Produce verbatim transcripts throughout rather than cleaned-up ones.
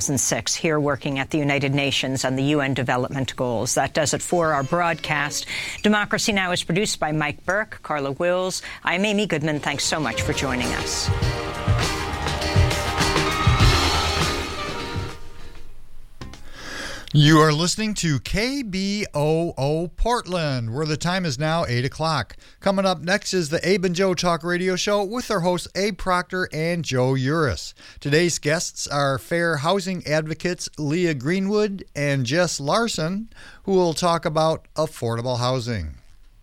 thousand six, here working at the United Nations on the U N Development Goals. That does it for our broadcast. Democracy Now! Is produced by Mike Burke, Carla Wills. I'm Amy Goodman. Thanks so much for joining us. You are listening to K B O O Portland, where the time is now eight o'clock. Coming up next is the Abe and Joe Talk Radio Show with their hosts Abe Proctor and Joe Uris. Today's guests are fair housing advocates Leah Greenwood and Jess Larson, who will talk about affordable housing.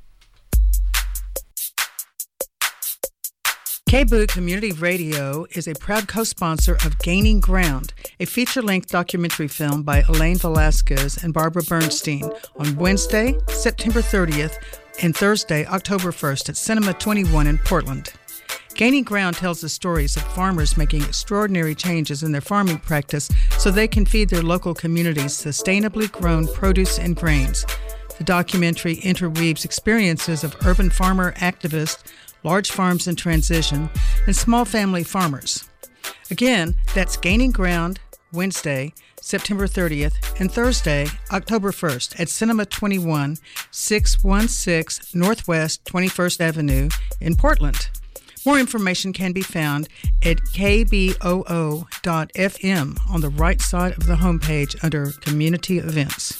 K B O O Community Radio is a proud co-sponsor of Gaining Ground, a feature-length documentary film by Elaine Velasquez and Barbara Bernstein on Wednesday, September thirtieth, and Thursday, October first at Cinema twenty-one in Portland. Gaining Ground tells the stories of farmers making extraordinary changes in their farming practice so they can feed their local communities sustainably grown produce and grains. The documentary interweaves experiences of urban farmer activists, large farms in transition, and small family farmers. Again, that's Gaining Ground, Wednesday, September thirtieth, and Thursday, October first, at Cinema twenty-one, six one six Northwest twenty-first Avenue in Portland. More information can be found at k b o o dot f m on the right side of the homepage under Community Events.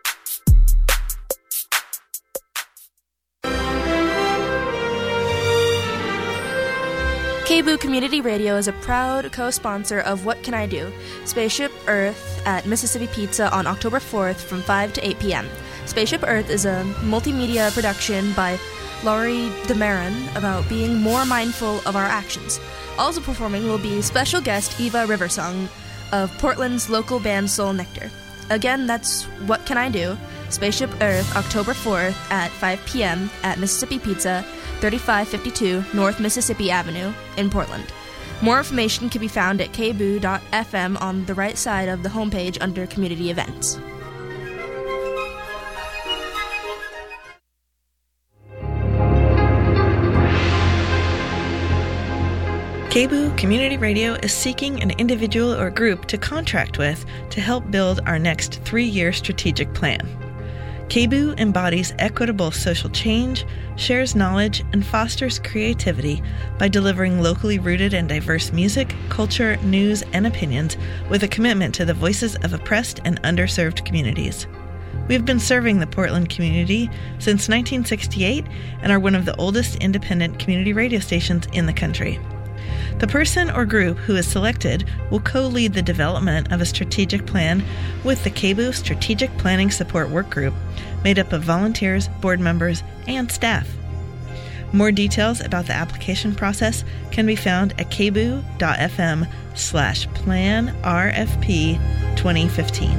K B O O Community Radio is a proud co-sponsor of What Can I Do? Spaceship Earth at Mississippi Pizza on October fourth from five to eight p.m. Spaceship Earth is a multimedia production by Laurie DeMarin about being more mindful of our actions. Also performing will be special guest Eva Riversong of Portland's local band Soul Nectar. Again, that's What Can I Do? Spaceship Earth, October fourth at five p.m. at Mississippi Pizza, thirty-five fifty-two North Mississippi Avenue in Portland. More information can be found at k b o o dot f m on the right side of the homepage under Community Events. K B O O Community Radio is seeking an individual or group to contract with to help build our next three-year strategic plan. K B O O embodies equitable social change, shares knowledge, and fosters creativity by delivering locally rooted and diverse music, culture, news, and opinions with a commitment to the voices of oppressed and underserved communities. We've been serving the Portland community since nineteen sixty-eight and are one of the oldest independent community radio stations in the country. The person or group who is selected will co-lead the development of a strategic plan with the K B O O Strategic Planning Support Work Group, made up of volunteers, board members, and staff. More details about the application process can be found at k b o o dot f m slash plan r f p twenty fifteen.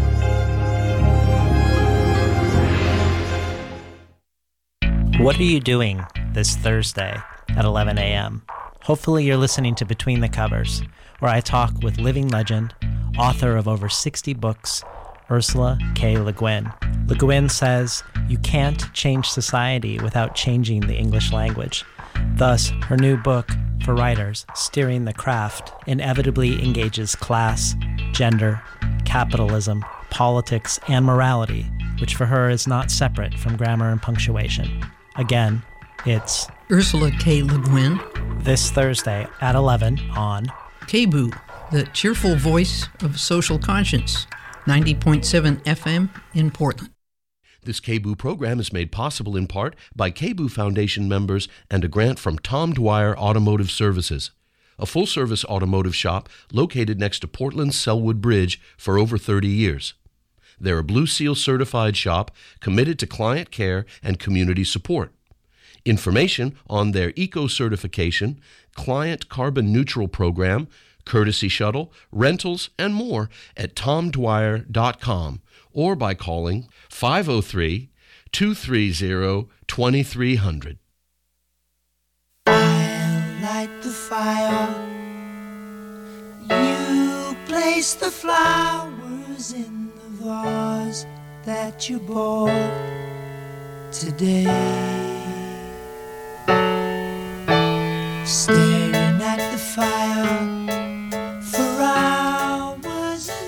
What are you doing this Thursday at eleven a.m.? Hopefully you're listening to Between the Covers, where I talk with living legend, author of over sixty books, Ursula K. Le Guin. Le Guin says, you can't change society without changing the English language. Thus, her new book, for writers, Steering the Craft, inevitably engages class, gender, capitalism, politics, and morality, which for her is not separate from grammar and punctuation. Again, it's Ursula K. Le Guin. This Thursday at eleven on K B O O, the cheerful voice of social conscience, ninety point seven F M in Portland. This K B O O program is made possible in part by K B O O Foundation members and a grant from Tom Dwyer Automotive Services, a full-service automotive shop located next to Portland's Selwood Bridge for over thirty years. They're a Blue Seal certified shop committed to client care and community support. Information on their eco-certification, client carbon neutral program, courtesy shuttle, rentals, and more at tom dwyer dot com or by calling five oh three, two three zero, two three zero zero. I'll light the fire. You place the flowers in the vase that you bought today. Staring at the fire for hours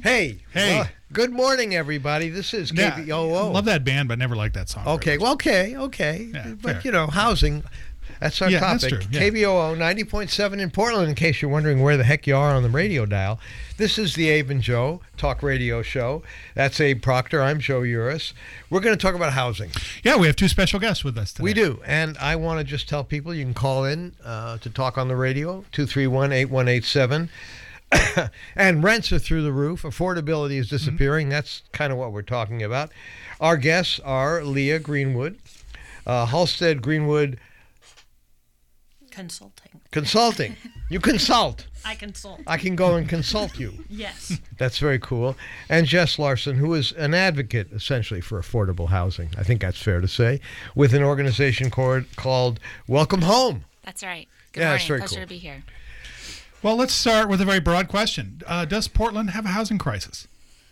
Hey. Hey. Well, good morning, everybody. This is K B O O. Yeah, love that band, but never liked that song. Okay, well, okay, okay. Yeah, but, fair. you know, housing, that's our Yeah, topic. that's true, yeah. K B O O ninety point seven in Portland, in case you're wondering where the heck you are on the radio dial. This is the Abe and Joe Talk Radio Show. That's Abe Proctor. I'm Joe Uris. We're going to talk about housing. Yeah, we have two special guests with us today. We do. And I want to just tell people you can call in uh, to talk on the radio, two three one, eight one eight seven. And rents are through the roof. Affordability is disappearing. Mm-hmm. That's kind of what we're talking about. Our guests are Leah Greenwood, uh, Halstead Greenwood Consulting. Consulting. You consult. I consult. I can go and consult you. Yes. That's very cool. And Jess Larson, who is an advocate, essentially, for affordable housing. I think that's fair to say, with an organization called, called Welcome Home. That's right. Good Yeah, morning. that's very Pleasure cool. to be here. Well, let's start with a very broad question. Uh, does Portland have a housing crisis?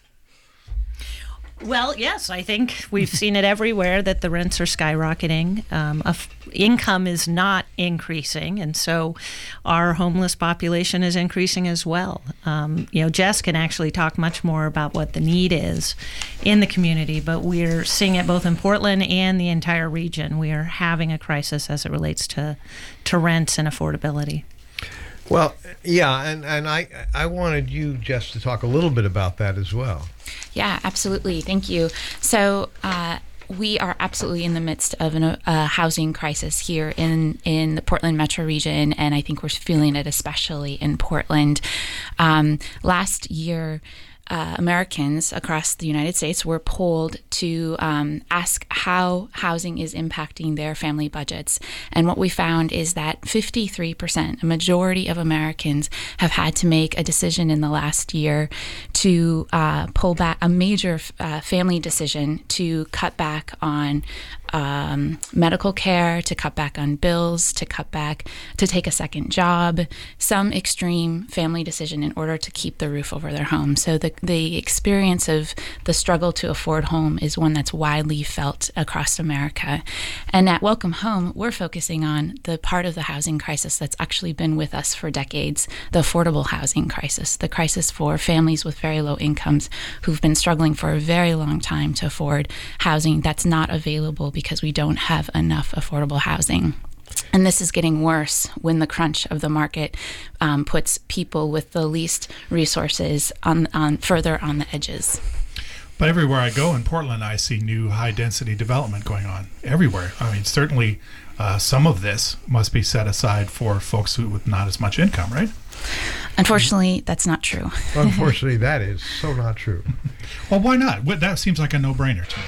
Well, yes, I think we've seen it everywhere that the rents are skyrocketing. Um, of- income is not increasing, and so our homeless population is increasing as well. Um, you know, Jess can actually talk much more about what the need is in the community, but we're seeing it both in Portland and the entire region. We are having a crisis as it relates to, to rents and affordability. Well, yeah, and, and I, I wanted you, Jess, to talk a little bit about that as well. Yeah, absolutely. Thank you. So uh, we are absolutely in the midst of a uh, housing crisis here in, in the Portland metro region, and I think we're feeling it especially in Portland. Um, last year, Uh, Americans across the United States were polled to um, ask how housing is impacting their family budgets. And what we found is that fifty-three percent, a majority of Americans, have had to make a decision in the last year to uh, pull back, a major uh, family decision to cut back on Um, medical care, to cut back on bills, to cut back, to take a second job, some extreme family decision in order to keep the roof over their home. So the, the experience of the struggle to afford home is one that's widely felt across America. And at Welcome Home, we're focusing on the part of the housing crisis that's actually been with us for decades, the affordable housing crisis, the crisis for families with very low incomes who've been struggling for a very long time to afford housing that's not available because we don't have enough affordable housing. And this is getting worse when the crunch of the market um, puts people with the least resources on, on further on the edges. But everywhere I go in Portland, I see new high-density development going on everywhere. I mean, certainly uh, some of this must be set aside for folks who with not as much income, right? Unfortunately, that's not true. Unfortunately, that is so not true. Well, why not? What- That seems like a no-brainer to me.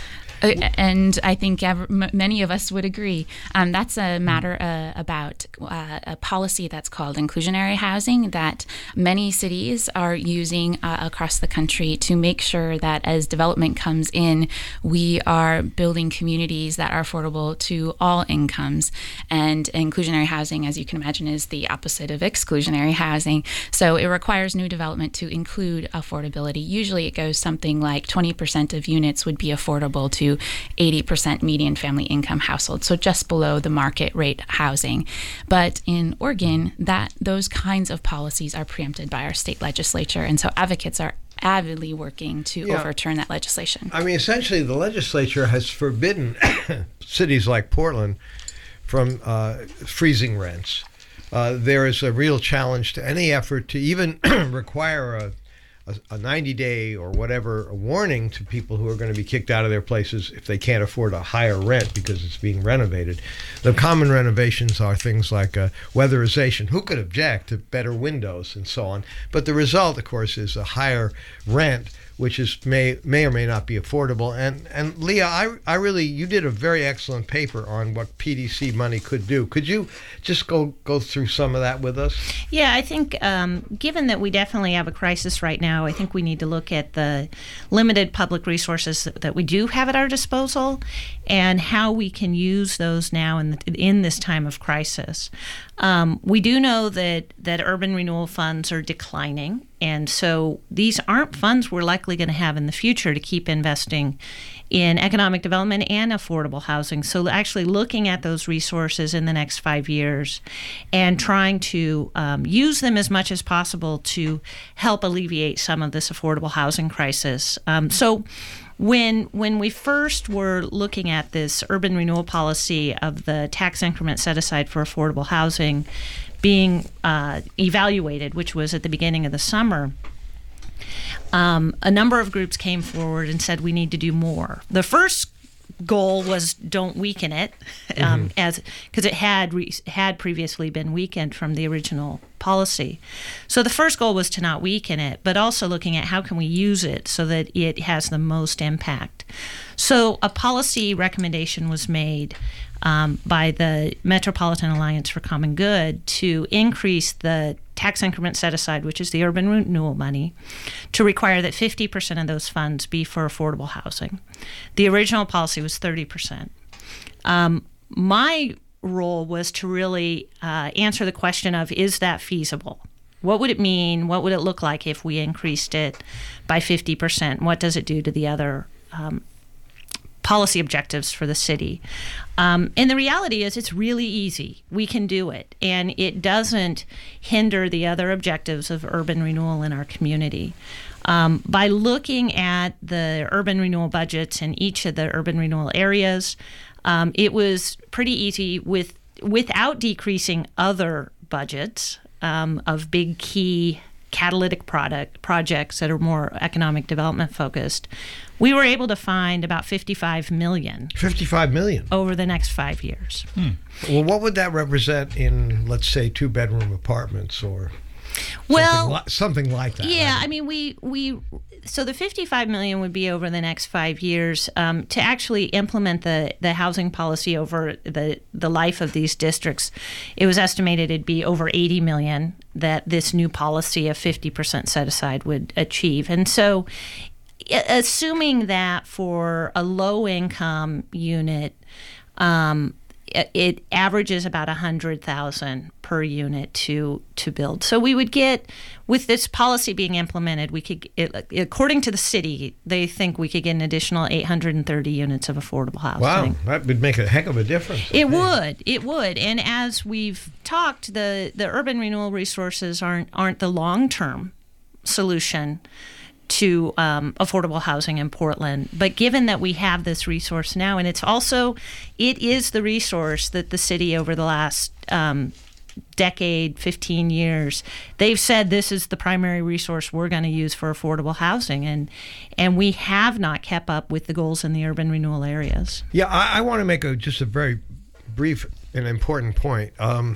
Uh, And I think ev- m- many of us would agree. Um, that's a matter uh, about uh, a policy that's called inclusionary housing that many cities are using uh, across the country to make sure that as development comes in, we are building communities that are affordable to all incomes. And inclusionary housing, as you can imagine, is the opposite of exclusionary housing. So it requires new development to include affordability. Usually it goes something like twenty percent of units would be affordable to eighty percent median family income households, so just below the market rate housing. But in Oregon, that those kinds of policies are preempted by our state legislature, and so advocates are avidly working to Yeah. overturn that legislation. I mean, essentially, the legislature has forbidden cities like Portland from uh, freezing rents. Uh, there is a real challenge to any effort to even require a a ninety-day or whatever a warning to people who are going to be kicked out of their places if they can't afford a higher rent because it's being renovated. The common renovations are things like uh, weatherization. Who could object to better windows and so on? But the result, of course, is a higher rent, which is may may or may not be affordable. And and Leah, I I really you did a very excellent paper on what P D C money could do. Could you just go go through some of that with us? Yeah, I think um, given that we definitely have a crisis right now, I think we need to look at the limited public resources that, that we do have at our disposal and how we can use those now in, the, in this time of crisis. Um, we do know that, that urban renewal funds are declining, and so these aren't funds we're likely going to have in the future to keep investing in economic development and affordable housing. So actually looking at those resources in the next five years and trying to um, use them as much as possible to help alleviate some of this affordable housing crisis. Um, so when when we first were looking at this urban renewal policy of the tax increment set aside for affordable housing being uh, evaluated, which was at the beginning of the summer, Um, a number of groups came forward and said we need to do more. The first goal was don't weaken it, um, mm-hmm. as because it had re- had previously been weakened from the original policy. So the first goal was to not weaken it, but also looking at how can we use it so that it has the most impact. So a policy recommendation was made um, by the Metropolitan Alliance for Common Good to increase the tax increment set aside, which is the urban renewal money, to require that fifty percent of those funds be for affordable housing. The original policy was thirty percent. Um, my role was to really uh, answer the question of, is that feasible? What would it mean? What would it look like if we increased it by fifty percent? What does it do to the other um, policy objectives for the city? Um, and the reality is it's really easy. We can do it. And it doesn't hinder the other objectives of urban renewal in our community. Um, by looking at the urban renewal budgets in each of the urban renewal areas, um, it was pretty easy with without decreasing other budgets um, of big key catalytic product projects that are more economic development focused. We were able to find about fifty-five million. fifty-five million over the next five years. Hmm. Well, what would that represent in, let's say, two-bedroom apartments or well, something, li- something like that? Yeah, right? I mean, we we so the fifty-five million would be over the next five years um, to actually implement the the housing policy over the the life of these districts. It was estimated it'd be over eighty million that this new policy of fifty percent set aside would achieve, and so. Assuming that for a low-income unit, um, it, it averages about one hundred thousand dollars per unit to to build. So we would get, with this policy being implemented, we could, it, according to the city, they think we could get an additional eight hundred thirty units of affordable housing. Wow, that would make a heck of a difference. It would, it would. And as we've talked, the, the urban renewal resources aren't aren't the long-term solution to um, affordable housing in Portland. But given that we have this resource now, and it's also, it is the resource that the city over the last um, decade, fifteen years, they've said this is the primary resource we're going to use for affordable housing. And and we have not kept up with the goals in the urban renewal areas. Yeah, I, I want to make a just a very brief and important point. Um,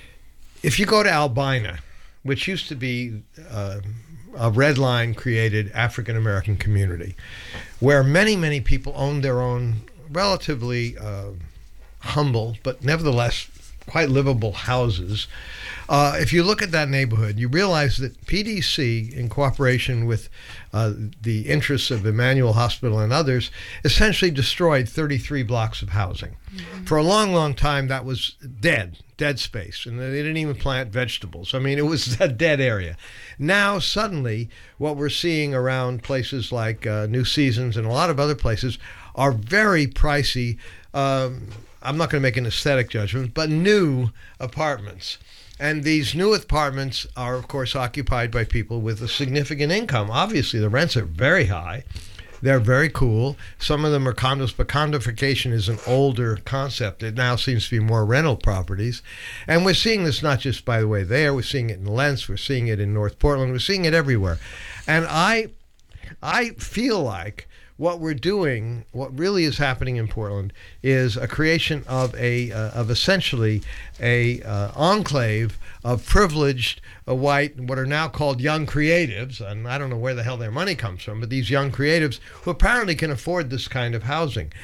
if you go to Albina, which used to be uh, a red line created African American community, where many, many people owned their own relatively uh, humble, but nevertheless quite livable houses. Uh, if you look at that neighborhood, you realize that P D C, in cooperation with uh, the interests of Emmanuel Hospital and others, essentially destroyed thirty-three blocks of housing. Mm-hmm. For a long, long time, that was dead, dead space, and they didn't even plant vegetables. I mean, it was a dead area. Now, suddenly, what we're seeing around places like uh, New Seasons and a lot of other places are very pricey. Um, I'm not going to make an aesthetic judgment, but new apartments. And these new apartments are, of course, occupied by people with a significant income. Obviously, the rents are very high. They're very cool. Some of them are condos, but condominification is an older concept. It now seems to be more rental properties. And we're seeing this not just, by the way, there. We're seeing it in Lents. We're seeing it in North Portland. We're seeing it everywhere. And I, I feel like what we're doing, what really is happening in Portland, is a creation of a uh, of essentially a uh, enclave of privileged uh, white, what are now called young creatives, and I don't know where the hell their money comes from, but these young creatives who apparently can afford this kind of housing.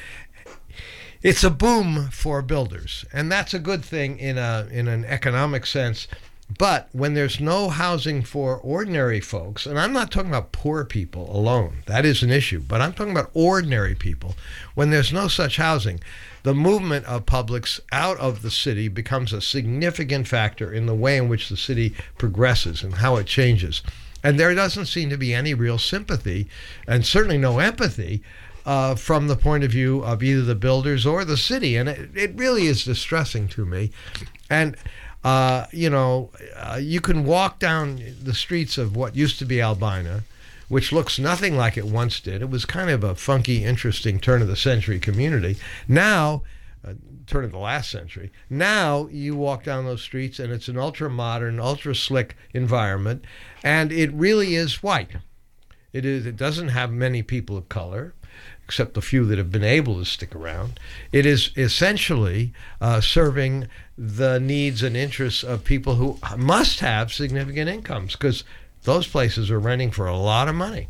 It's a boom for builders, and that's a good thing in a in an economic sense. But when there's no housing for ordinary folks, and I'm not talking about poor people alone, that is an issue, but I'm talking about ordinary people, when there's no such housing, the movement of publics out of the city becomes a significant factor in the way in which the city progresses and how it changes. And there doesn't seem to be any real sympathy, and certainly no empathy, uh, from the point of view of either the builders or the city. And it, it really is distressing to me. And, uh, you know, uh, you can walk down the streets of what used to be Albina, which looks nothing like it once did. It was kind of a funky, interesting turn-of-the-century community. Now, uh, turn of the last century, now you walk down those streets and it's an ultra-modern, ultra-slick environment, and it really is white. It is. It doesn't have many people of color, except the few that have been able to stick around. It is essentially uh, serving the needs and interests of people who must have significant incomes, because those places are renting for a lot of money.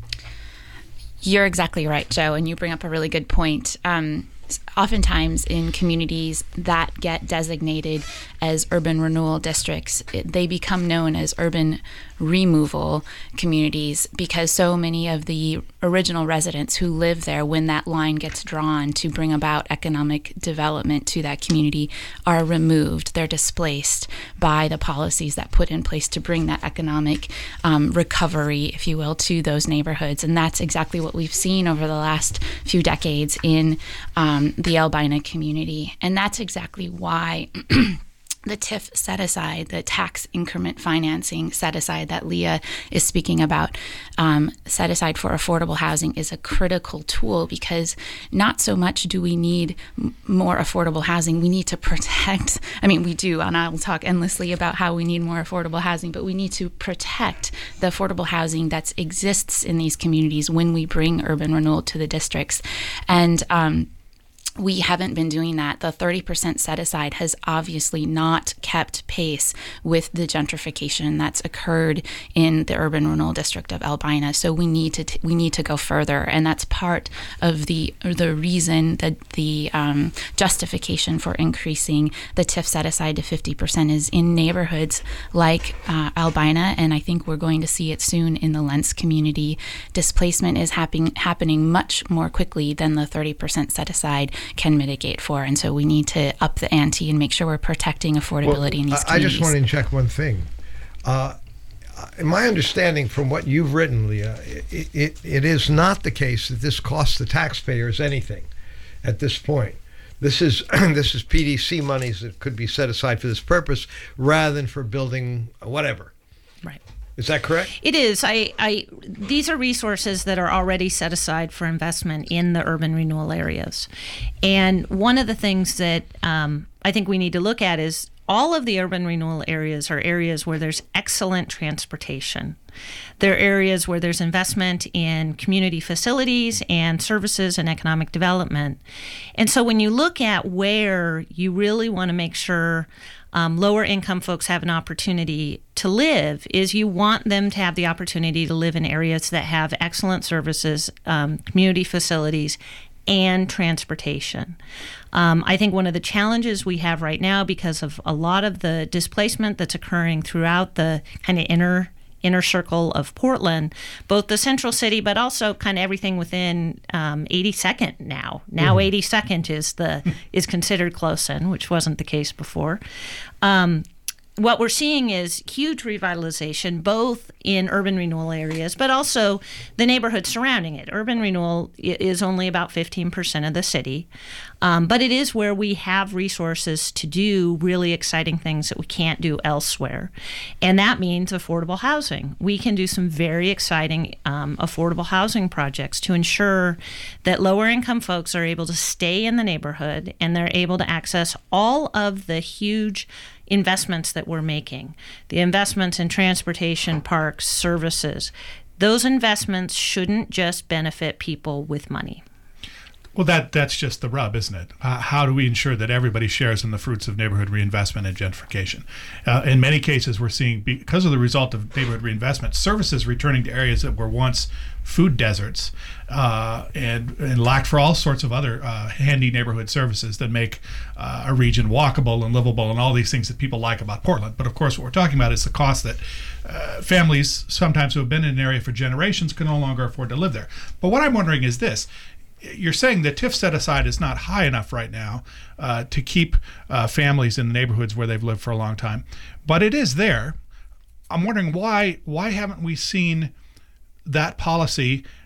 You're exactly right, Joe, and you bring up a really good point. Um, oftentimes in communities that get designated as urban renewal districts, it, they become known as urban removal communities because so many of the original residents who live there, when that line gets drawn to bring about economic development to that community, are removed. They're displaced by the policies that put in place to bring that economic um, recovery, if you will, to those neighborhoods. And that's exactly what we've seen over the last few decades in um, the Albina community. And that's exactly why the T I F set aside, the tax increment financing set aside that Leah is speaking about, um, set aside for affordable housing, is a critical tool, because not so much do we need m- more affordable housing. We need to protect, I mean, we do, and I will talk endlessly about how we need more affordable housing, but we need to protect the affordable housing that exists in these communities when we bring urban renewal to the districts. And, um, we haven't been doing that. The thirty percent set aside has obviously not kept pace with the gentrification that's occurred in the urban renewal district of Albina. So we need to t- we need to go further, and that's part of the the reason that the um, justification for increasing the T I F set aside to fifty percent is in neighborhoods like uh, Albina, and I think we're going to see it soon in the Lents community. Displacement is happening happening much more quickly than the thirty percent set aside can mitigate for, and so we need to up the ante and make sure we're protecting affordability well, in these communities. I just want to inject one thing. Uh, in my understanding from what you've written, Leah, it, it, it is not the case that this costs the taxpayers anything at this point. This is this is P D C monies that could be set aside for this purpose rather than for building whatever. Right. Is that correct? It is. I, I, these are resources that are already set aside for investment in the urban renewal areas. And one of the things that um, I think we need to look at is all of the urban renewal areas are areas where there's excellent transportation. They're areas where there's investment in community facilities and services and economic development. And so when you look at where you really want to make sure Um, lower income folks have an opportunity to live, is you want them to have the opportunity to live in areas that have excellent services, um, community facilities, and transportation. Um, I think one of the challenges we have right now, because of a lot of the displacement that's occurring throughout the kind of inner inner circle of Portland, both the central city, but also kind of everything within um, eighty-second now. Now mm-hmm. eighty-second is the is considered close in, which wasn't the case before. Um, what we're seeing is huge revitalization, both in urban renewal areas, but also the neighborhood surrounding it. Urban renewal is only about fifteen percent of the city, um, but it is where we have resources to do really exciting things that we can't do elsewhere. And that means affordable housing. We can do some very exciting um, affordable housing projects to ensure that lower income folks are able to stay in the neighborhood and they're able to access all of the huge investments that we're making, the investments in transportation, parks, services. Those investments shouldn't just benefit people with money. Well, that that's just the rub, isn't it? Uh, how do we ensure that everybody shares in the fruits of neighborhood reinvestment and gentrification? Uh, in many cases, we're seeing, because of the result of neighborhood reinvestment, services returning to areas that were once food deserts uh, and, and lacked for all sorts of other uh, handy neighborhood services that make uh, a region walkable and livable and all these things that people like about Portland. But of course, what we're talking about is the cost that uh, families, sometimes who have been in an area for generations, can no longer afford to live there. But what I'm wondering is this. You're saying the T I F set aside is not high enough right now uh, to keep uh, families in the neighborhoods where they've lived for a long time, but it is there. I'm wondering why why haven't we seen that policy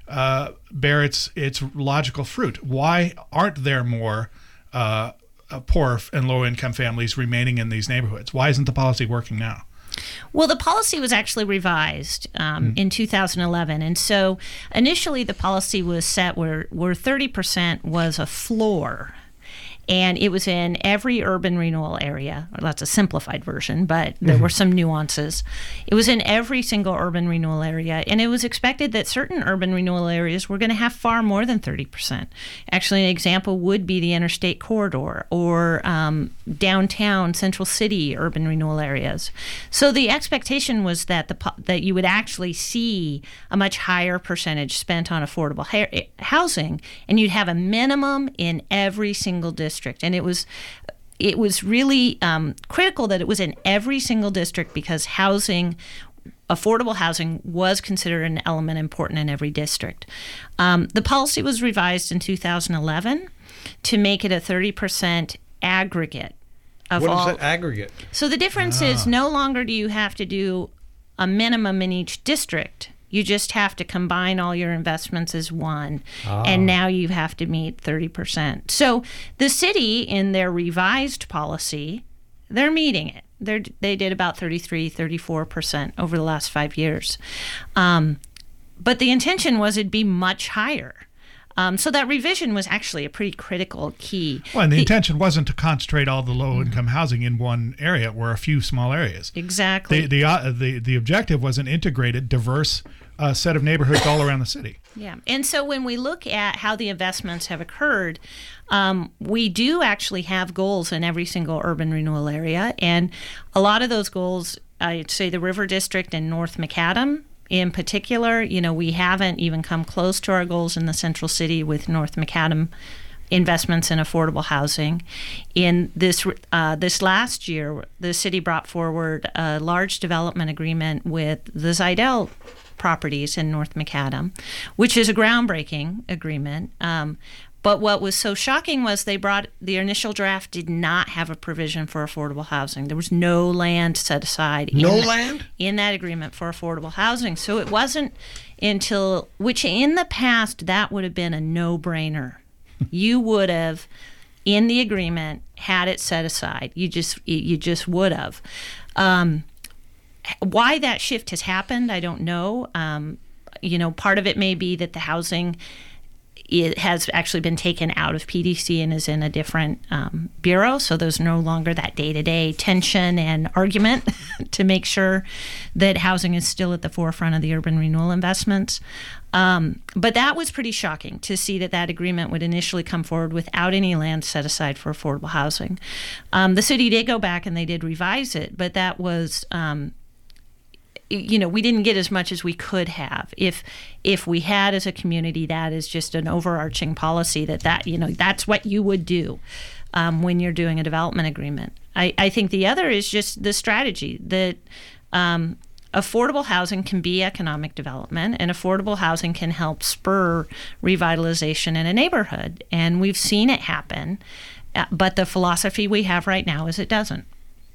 uh, bear its its logical fruit. Why aren't there more uh, poor and low-income families remaining in these neighborhoods? Why isn't the policy working now? Well, the policy was actually revised um, mm. in two thousand eleven. And so initially the policy was set where, where thirty percent was a floor. And it was in every urban renewal area. Well, that's a simplified version, but there mm-hmm. were some nuances. It was in every single urban renewal area, and it was expected that certain urban renewal areas were going to have far more than thirty percent. Actually, an example would be the interstate corridor or um, downtown Central City urban renewal areas. So the expectation was that the that you would actually see a much higher percentage spent on affordable ha- housing, and you'd have a minimum in every single district. District. And it was it was really um, critical that it was in every single district because housing, affordable housing, was considered an element important in every district. Um, the policy was revised in two thousand eleven to make it a thirty percent aggregate of what all. What is that aggregate? So the difference ah. is no longer do you have to do a minimum in each district. You just have to combine all your investments as one, ah. and now you have to meet thirty percent. So the city, in their revised policy, they're meeting it. They're, they did about thirty-three, thirty-four percent over the last five years. Um, but the intention was it'd be much higher. Um, so that revision was actually a pretty critical key. Well, and the, the intention wasn't to concentrate all the low-income housing in one area. It were a few small areas. Exactly. The the uh, the, the objective was an integrated, diverse uh, set of neighborhoods all around the city. Yeah, and so when we look at how the investments have occurred, um, we do actually have goals in every single urban renewal area, and a lot of those goals, I'd say the River District and North Macadam, in particular, you know, we haven't even come close to our goals in the Central City with North Macadam investments in affordable housing. In this uh, this last year, the city brought forward a large development agreement with the Zidell properties in North Macadam, which is a groundbreaking agreement. Um, But what was so shocking was they brought, the initial draft did not have a provision for affordable housing. There was no land set aside. No in land? The, in that agreement for affordable housing. So it wasn't until, which in the past, that would have been a no-brainer. You would have, in the agreement, had it set aside. You just, you just would have. Um, why that shift has happened, I don't know. Um, you know, part of it may be that the housing it has actually been taken out of P D C and is in a different um, bureau, so there's no longer that day-to-day tension and argument to make sure that housing is still at the forefront of the urban renewal investments. Um, but that was pretty shocking to see that that agreement would initially come forward without any land set aside for affordable housing. Um, the city did go back and they did revise it, but that was... Um, you know, we didn't get as much as we could have. If if we had as a community, that is just an overarching policy that, that you know, that's what you would do um, when you're doing a development agreement. I, I think the other is just the strategy that um, affordable housing can be economic development, and affordable housing can help spur revitalization in a neighborhood. And we've seen it happen, but the philosophy we have right now is it doesn't.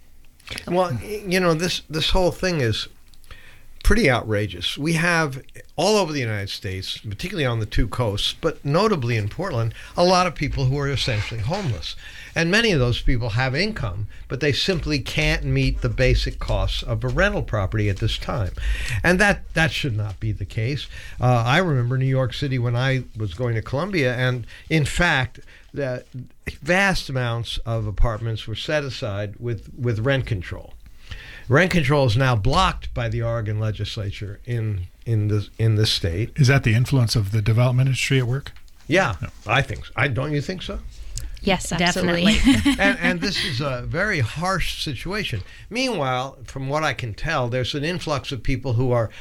Well, you know, this this whole thing is pretty outrageous. We have all over the United States, particularly on the two coasts, but notably in Portland, a lot of people who are essentially homeless. And many of those people have income, but they simply can't meet the basic costs of a rental property at this time. And that, that should not be the case. Uh, I remember New York City when I was going to Columbia, and in fact, the vast amounts of apartments were set aside with, with rent control. Rent control is now blocked by the Oregon legislature in in the in the state. Is that the influence of the development industry at work? Yeah, no. I think so. I don't you think so? Yes, absolutely. and, and this is a very harsh situation. Meanwhile, from what I can tell, there's an influx of people who are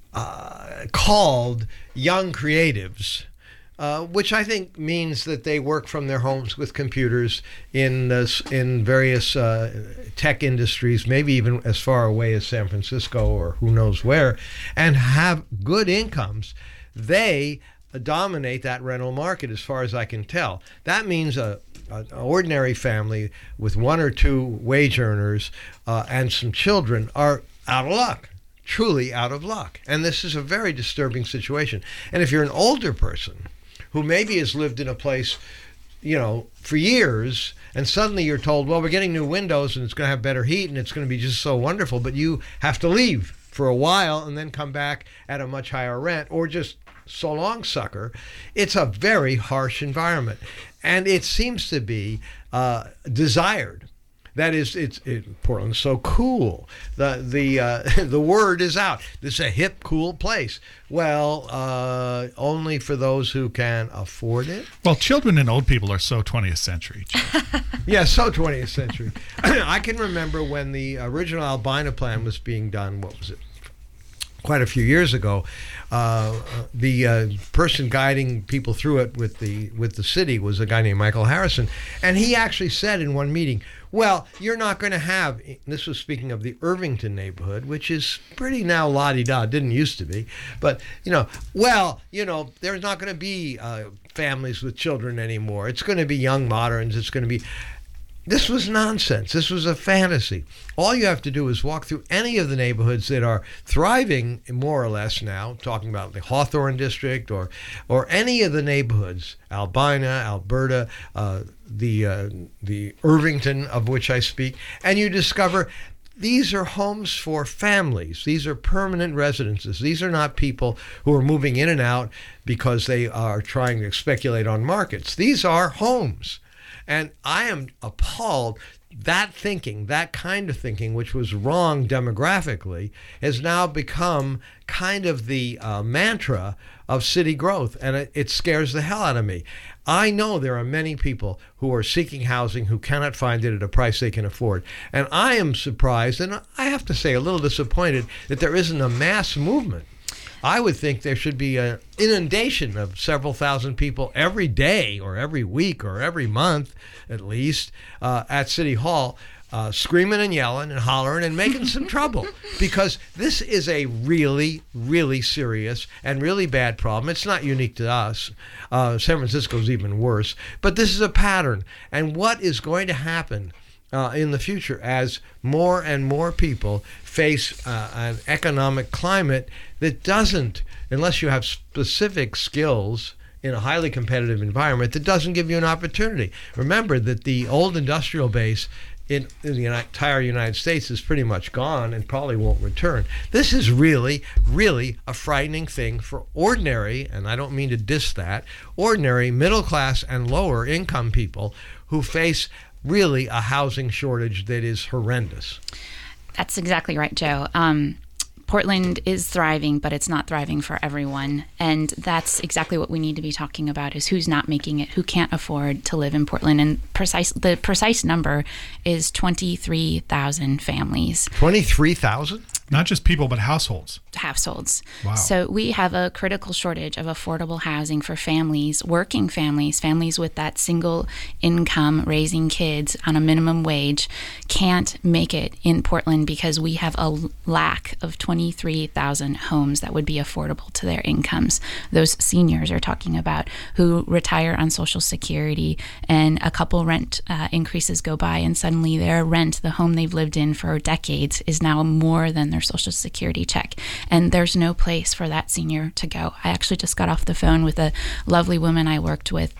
uh, called young creatives. Uh, which I think means that they work from their homes with computers in uh, in various uh, tech industries, maybe even as far away as San Francisco or who knows where, and have good incomes. They dominate that rental market as far as I can tell. That means a, a, an ordinary family with one or two wage earners uh, and some children are out of luck. truly out of luck. And this is a very disturbing situation. And if you're an older person who maybe has lived in a place, you know, for years, and suddenly you're told, well, we're getting new windows and it's going to have better heat and it's going to be just so wonderful, but you have to leave for a while and then come back at a much higher rent, or just so long, sucker. It's a very harsh environment. And it seems to be uh, desired. That is, it's it, Portland's so cool. The the uh, the word is out. This is a hip, cool place. Well, uh, only for those who can afford it. Well, children and old people are so twentieth century. Yeah, so twentieth century. I can remember when the original Albina plan was being done. What was it? Quite a few years ago. Uh, the uh, person guiding people through it with the with the city was a guy named Michael Harrison, and he actually said in one meeting, well, you're not going to have, this was speaking of the Irvington neighborhood, which is pretty now la-di-da, didn't used to be, but, you know, well, you know, there's not going to be uh, families with children anymore. It's going to be young moderns. It's going to be, this was nonsense. This was a fantasy. All you have to do is walk through any of the neighborhoods that are thriving more or less now, talking about the Hawthorne district or or any of the neighborhoods, Albina, Alberta, uh, the uh, the Irvington of which I speak, and you discover these are homes for families. These are permanent residences. These are not people who are moving in and out because they are trying to speculate on markets. These are homes. And I am appalled. That thinking, that kind of thinking, which was wrong demographically, has now become kind of the uh, mantra of city growth, and it, it scares the hell out of me. I know there are many people who are seeking housing who cannot find it at a price they can afford, and I am surprised, and I have to say a little disappointed, that there isn't a mass movement. I would think there should be an inundation of several thousand people every day or every week or every month at least uh, at City Hall uh, screaming and yelling and hollering and making some trouble, because this is a really, really serious and really bad problem. It's not unique to us. Uh, San Francisco's even worse. But this is a pattern. And what is going to happen Uh, in the future as more and more people face uh, an economic climate that doesn't, unless you have specific skills in a highly competitive environment, that doesn't give you an opportunity. Remember that the old industrial base in, in the entire United States is pretty much gone and probably won't return. This is really, really a frightening thing for ordinary, and I don't mean to diss that, ordinary middle class and lower income people who face really a housing shortage that is horrendous. That's exactly right, Joe. Um, Portland is thriving, but it's not thriving for everyone. And that's exactly what we need to be talking about, is who's not making it, who can't afford to live in Portland. And precise, the precise number is twenty-three thousand families. twenty-three thousand? Not just people, but households. Households. Wow. So we have a critical shortage of affordable housing for families, working families, families with that single income, raising kids on a minimum wage, can't make it in Portland because we have a lack of twenty-three thousand homes that would be affordable to their incomes. Those seniors are talking about who retire on Social Security, and a couple rent uh, increases go by, and suddenly their rent, the home they've lived in for decades, is now more than their Social Security check. And there's no place for that senior to go. I actually just got off the phone with a lovely woman I worked with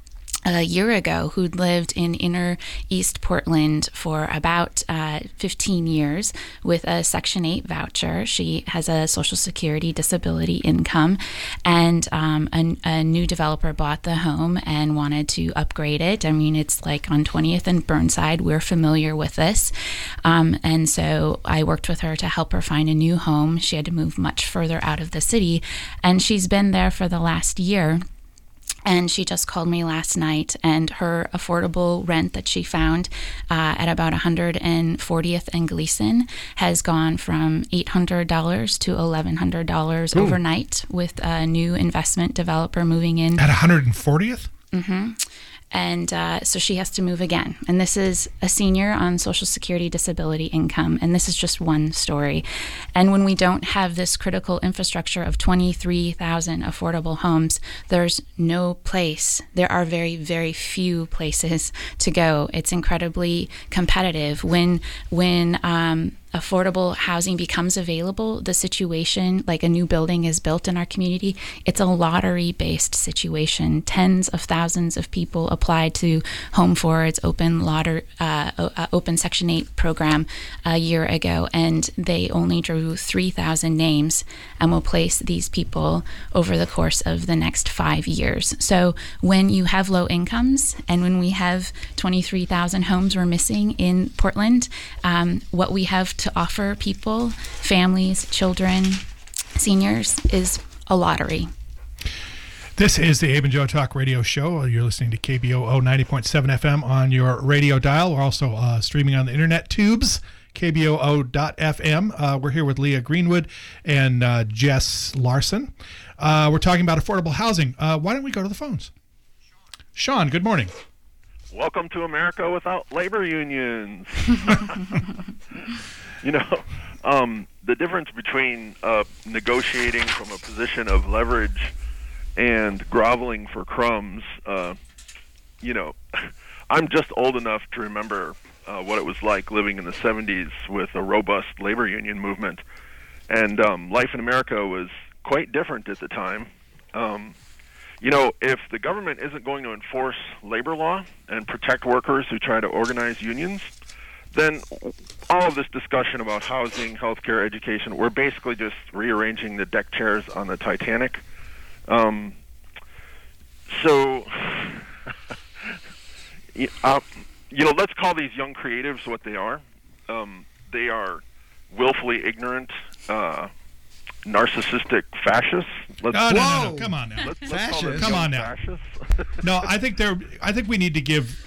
a year ago who'd lived in inner East Portland for about uh, fifteen years with a Section eight voucher. She has a Social Security disability income, and um, a, a new developer bought the home and wanted to upgrade it. I mean, it's like on twentieth and Burnside. We're familiar with this. Um, and so I worked with her to help her find a new home. She had to move much further out of the city, and she's been there for the last year. And she just called me last night, and her affordable rent that she found uh, at about one fortieth and Gleason has gone from eight hundred dollars to eleven hundred dollars Ooh. Overnight, with a new investment developer moving in. At one fortieth? Mm-hmm. And uh, so she has to move again. And this is a senior on Social Security disability income. And this is just one story. And when we don't have this critical infrastructure of twenty-three thousand affordable homes, there's no place. There are very, very few places to go. It's incredibly competitive. When, when, um, affordable housing becomes available, the situation, like a new building is built in our community, it's a lottery-based situation. Tens of thousands of people applied to Home Forward's open lottery, uh, uh, open Section eight program a year ago, and they only drew three thousand names and will place these people over the course of the next five years. So when you have low incomes, and when we have twenty-three thousand homes we're missing in Portland, um, what we have to offer people, families, children, seniors, is a lottery. This is the Abe and Joe Talk Radio Show. You're listening to K B O O ninety point seven F M on your radio dial. We're also uh, streaming on the internet tubes, K B O O dot F M. Uh, we're here with Leah Greenwood and uh, Jess Larson. Uh, we're talking about affordable housing. Uh, why don't we go to the phones? Sean, good morning. Welcome to America without labor unions. You know, um, the difference between uh, negotiating from a position of leverage and groveling for crumbs, uh, you know, I'm just old enough to remember uh, what it was like living in the seventies with a robust labor union movement. And um, life in America was quite different at the time. Um, you know, if the government isn't going to enforce labor law and protect workers who try to organize unions, then all of this discussion about housing, healthcare, education, we're basically just rearranging the deck chairs on the Titanic. Um, so, uh, you know, let's call these young creatives what they are. Um, they are willfully ignorant, uh, narcissistic fascists. Let's, no, no, no, no, come on now. Let's, let's call them Come young on now. fascists. No, I think they're. I think we need to give.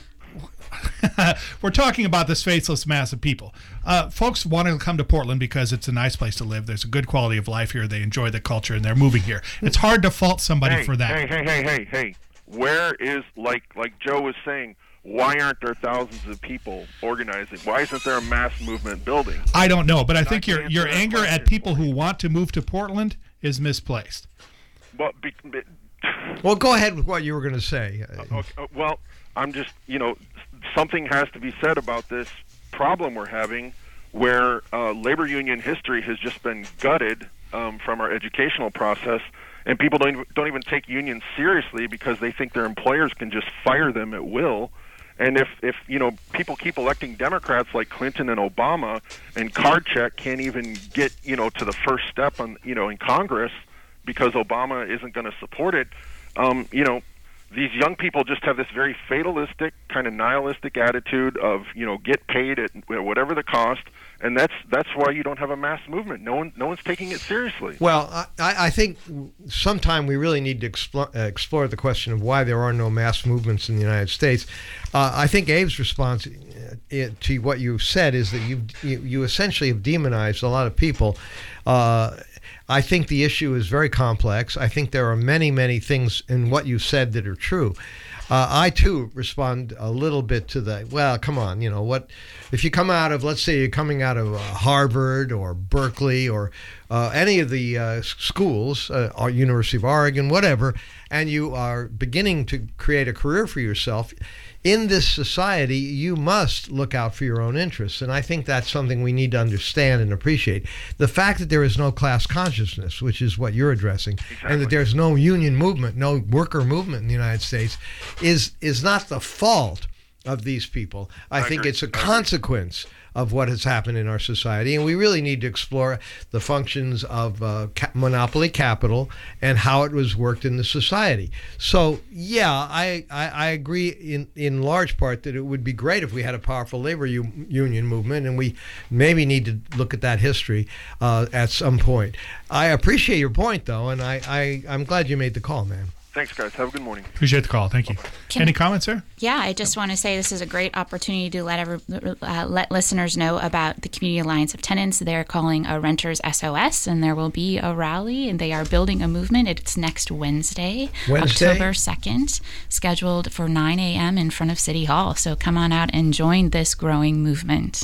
We're talking about this faceless mass of people. Uh, folks want to come to Portland because it's a nice place to live. There's a good quality of life here. They enjoy the culture, and they're moving here. It's hard to fault somebody hey, for that. Hey, hey, hey, hey, hey. Where is, like like Joe was saying, why aren't there thousands of people organizing? Why isn't there a mass movement building? I don't know, but I think I your your anger at people who want to move to Portland is misplaced. Well, be, be, well, go ahead with what you were going to say. Uh, okay, uh, well, I'm just, you know, something has to be said about this problem we're having where uh, labor union history has just been gutted um, from our educational process, and people don't even, don't even take unions seriously because they think their employers can just fire them at will. And if, if you know, people keep electing Democrats like Clinton and Obama, and Cardcheck can't even get, you know, to the first step on, you know, in Congress because Obama isn't going to support it, um, you know, these young people just have this very fatalistic, kind of nihilistic attitude of, you know, get paid at whatever the cost, and that's that's why you don't have a mass movement. No one, no one's taking it seriously. Well, I, I think sometime we really need to explore, uh, explore the question of why there are no mass movements in the United States. Uh, I think Abe's response uh, to what you said is that you you, you essentially have demonized a lot of people. Uh, I think the issue is very complex. I think there are many, many things in what you said that are true. Uh, I, too, respond a little bit to the, well, come on, you know, what, if you come out of, let's say you're coming out of uh, Harvard or Berkeley or uh, any of the uh, schools, uh, or University of Oregon, whatever, and you are beginning to create a career for yourself, in this society, you must look out for your own interests. And I think that's something we need to understand and appreciate. The fact that there is no class consciousness, which is what you're addressing, exactly, and that there's no union movement, no worker movement in the United States, is is not the fault of these people. I, I think agree. It's a I consequence agree. Of what has happened in our society, and we really need to explore the functions of uh, ca- monopoly capital and how it was worked in the society. So, yeah, I, I, I agree in, in large part that it would be great if we had a powerful labor u- union movement, and we maybe need to look at that history uh, at some point. I appreciate your point, though, and I, I, I'm glad you made the call, man. Thanks, guys. Have a good morning. Appreciate the call. Thank you. Can, Any comments, sir? Yeah, I just want to say this is a great opportunity to let every, uh, let listeners know about the Community Alliance of Tenants. They're calling a Renters S O S, and there will be a rally, and they are building a movement. It's next Wednesday, Wednesday? October second, scheduled for nine a.m. in front of City Hall. So come on out and join this growing movement.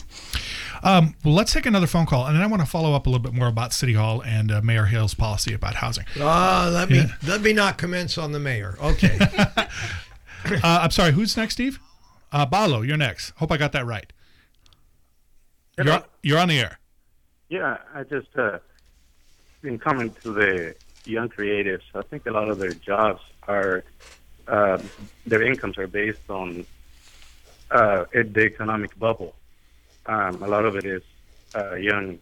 Um, well, let's take another phone call, and then I want to follow up a little bit more about City Hall and uh, Mayor Hill's policy about housing. Ah, uh, let me yeah. let me not commence on the mayor. Okay. uh, I'm sorry. Who's next, Steve? Uh, Balo, you're next. Hope I got that right. You're, you're on the air. Yeah, I just uh, been coming to the young creatives. I think a lot of their jobs are, uh, their incomes are based on uh, the economic bubble. Um, a lot of it is uh, young,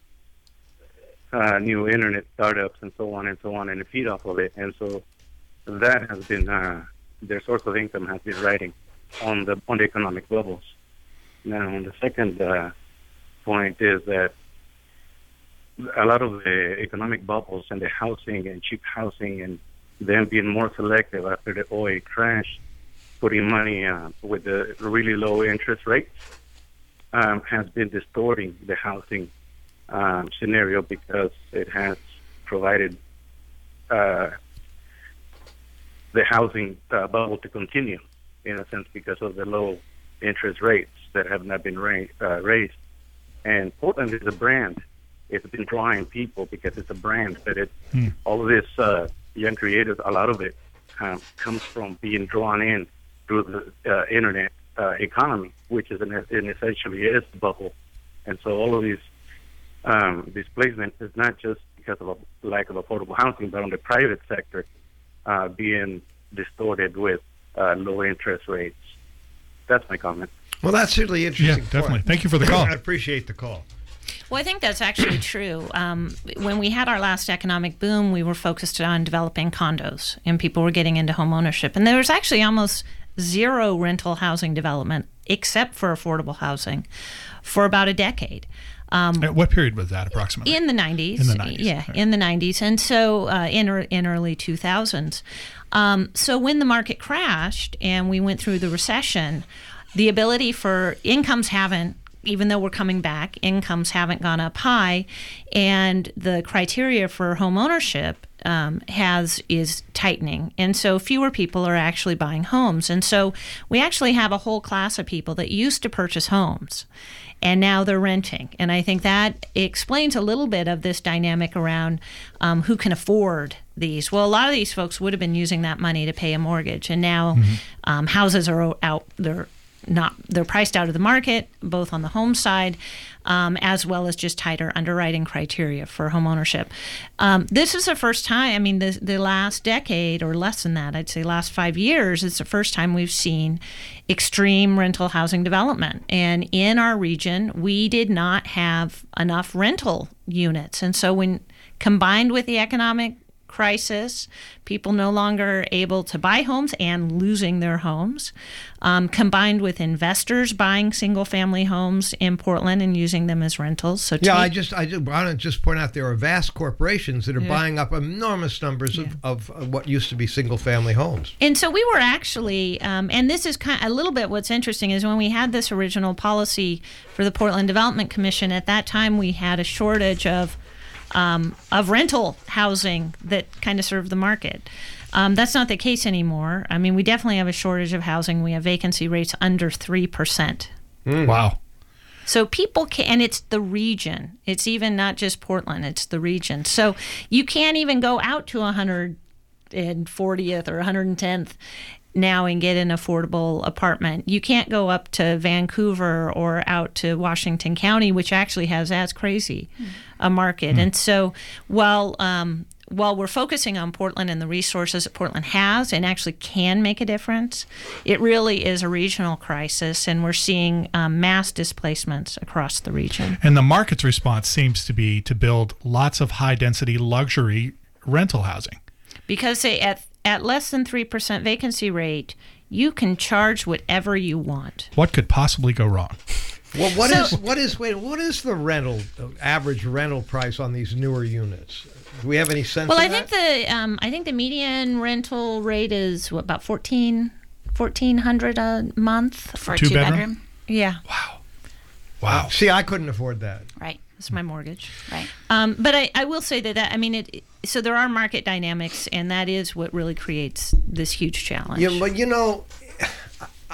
uh, new internet startups and so on and so on, and they feed off of it. And so that has been uh, their source of income has been riding on the on the economic bubbles. Now, the second uh, point is that a lot of the economic bubbles and the housing and cheap housing and them being more selective after the oil crash, putting money uh, with the really low interest rates, um, has been distorting the housing um, scenario because it has provided uh, the housing uh, bubble to continue, in a sense, because of the low interest rates that have not been ra- uh, raised. And Portland is a brand. It's been drawing people because it's a brand that it, hmm. all of this uh, young creators, a lot of it um, comes from being drawn in through the uh, internet uh, economy, which is an, an essentially is a bubble. And so all of these um, displacement is not just because of a lack of affordable housing, but on the private sector uh, being distorted with uh, low interest rates. That's my comment. Well, that's certainly interesting. Yeah, definitely. Point. Thank you for the call. I appreciate the call. Well, I think that's actually true. Um, when we had our last economic boom, we were focused on developing condos, and people were getting into home ownership. And there was actually almost zero rental housing development, except for affordable housing, for about a decade. Um, At what period was that, approximately? In the nineties. In the nineties. Yeah, right. in the nineties. And so uh, in, in early two thousands. Um, so when the market crashed and we went through the recession, the ability for incomes haven't, even though we're coming back, incomes haven't gone up high, and the criteria for home ownership um, has is tightening, and so fewer people are actually buying homes, and so we actually have a whole class of people that used to purchase homes, and now they're renting, and I think that explains a little bit of this dynamic around um, who can afford these. Well, a lot of these folks would have been using that money to pay a mortgage, and now mm-hmm. um, houses are out. They're not they're priced out of the market, both on the home side um, as well as just tighter underwriting criteria for home ownership. Um, this is the first time, I mean, the, the last decade or less than that, I'd say last five years, it's the first time we've seen extreme rental housing development. And in our region, we did not have enough rental units. And so when combined with the economic crisis, people no longer able to buy homes and losing their homes, um, combined with investors buying single-family homes in Portland and using them as rentals. So yeah, take, I just I just want to just point out there are vast corporations that are yeah. buying up enormous numbers yeah. of, of what used to be single-family homes. And so we were actually, um, and this is kind of a little bit what's interesting is when we had this original policy for the Portland Development Commission, at that time we had a shortage of Um, of rental housing that kind of served the market. Um, that's not the case anymore. I mean, we definitely have a shortage of housing. We have vacancy rates under three percent. Mm. Wow. So people can, and it's the region. It's even not just Portland, it's the region. So you can't even go out to one hundred fortieth or one hundred tenth now and get an affordable apartment. You can't go up to Vancouver or out to Washington County, which actually has as crazy a market. Mm. And so while um, while we're focusing on Portland and the resources that Portland has and actually can make a difference, it really is a regional crisis, and we're seeing um, mass displacements across the region. And the market's response seems to be to build lots of high-density luxury rental housing. Because they, at At less than three percent vacancy rate, you can charge whatever you want. What could possibly go wrong? Well, what so, is what is wait what is the rental average rental price on these newer units? Do we have any sense? Well, of I that? think the um, I think the median rental rate is what, about fourteen fourteen hundred a month for a two, two bedroom? bedroom. Yeah. Wow. Wow. Uh, see, I couldn't afford that. Right. It's my mortgage. Right. Um, but I, I will say that, that I mean it. So there are market dynamics, and that is what really creates this huge challenge. Yeah, but you know,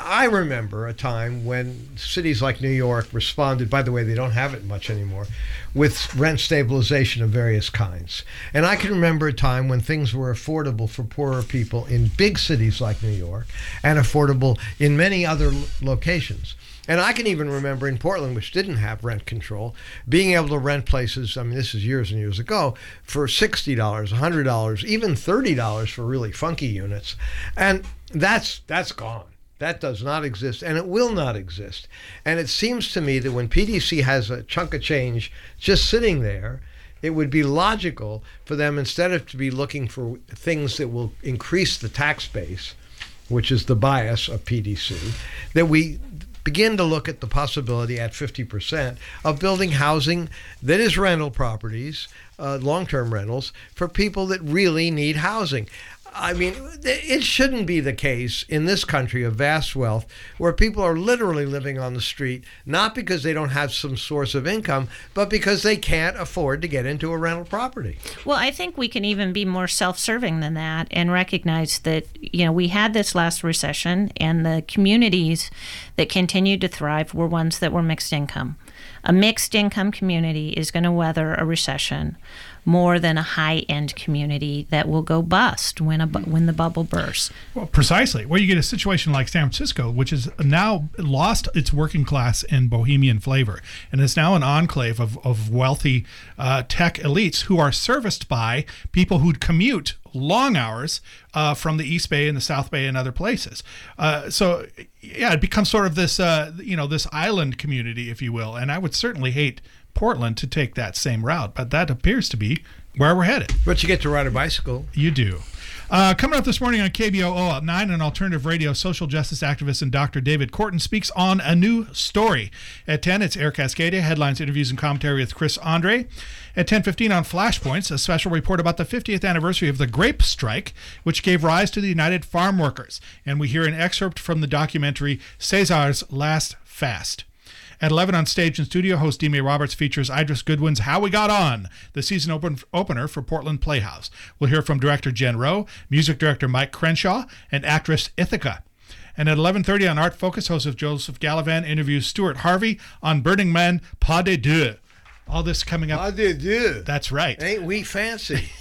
I remember a time when cities like New York responded, by the way, they don't have it much anymore, with rent stabilization of various kinds. And I can remember a time when things were affordable for poorer people in big cities like New York and affordable in many other locations. And I can even remember in Portland, which didn't have rent control, being able to rent places, I mean, this is years and years ago, for sixty dollars, one hundred dollars, even thirty dollars for really funky units. And that's that's gone. That does not exist, and it will not exist. And it seems to me that when P D C has a chunk of change just sitting there, it would be logical for them, instead of to be looking for things that will increase the tax base, which is the bias of P D C, that we begin to look at the possibility at fifty percent of building housing that is rental properties, uh, long-term rentals, for people that really need housing. I mean, it shouldn't be the case in this country of vast wealth where people are literally living on the street, not because they don't have some source of income, but because they can't afford to get into a rental property. Well, I think we can even be more self-serving than that and recognize that, you know, we had this last recession, and the communities that continued to thrive were ones that were mixed income. A mixed income community is going to weather a recession more than a high-end community that will go bust when a bu- when the bubble bursts. Well, precisely. Where you get a situation like San Francisco, which has now lost its working class and bohemian flavor, and is now an enclave of, of wealthy uh, tech elites who are serviced by people who commute long hours uh, from the East Bay and the South Bay and other places. Uh, so, yeah, it becomes sort of this, uh, you know, this island community, if you will. And I would certainly hate Portland to take that same route, but that appears to be where we're headed. But you get to ride a bicycle. You do. Uh, coming up this morning on K B O O at nine on Alternative Radio, social justice activist and Doctor David Korten speaks on a new story. At ten, it's Air Cascadia, headlines, interviews, and commentary with Chris Andre. At ten fifteen on Flashpoints, a special report about the fiftieth anniversary of the grape strike, which gave rise to the United Farm Workers. And we hear an excerpt from the documentary Cesar's Last Fast. At eleven on Stage and Studio, host Dime Roberts features Idris Goodwin's How We Got On, the season open, opener for Portland Playhouse. We'll hear from director Jen Rowe, music director Mike Crenshaw, and actress Ithaca. And at eleven thirty on Art Focus, host of Joseph Gallivan interviews Stuart Harvey on Burning Man, Pas de Deux. All this coming up. Pas de deux. That's right. Ain't we fancy?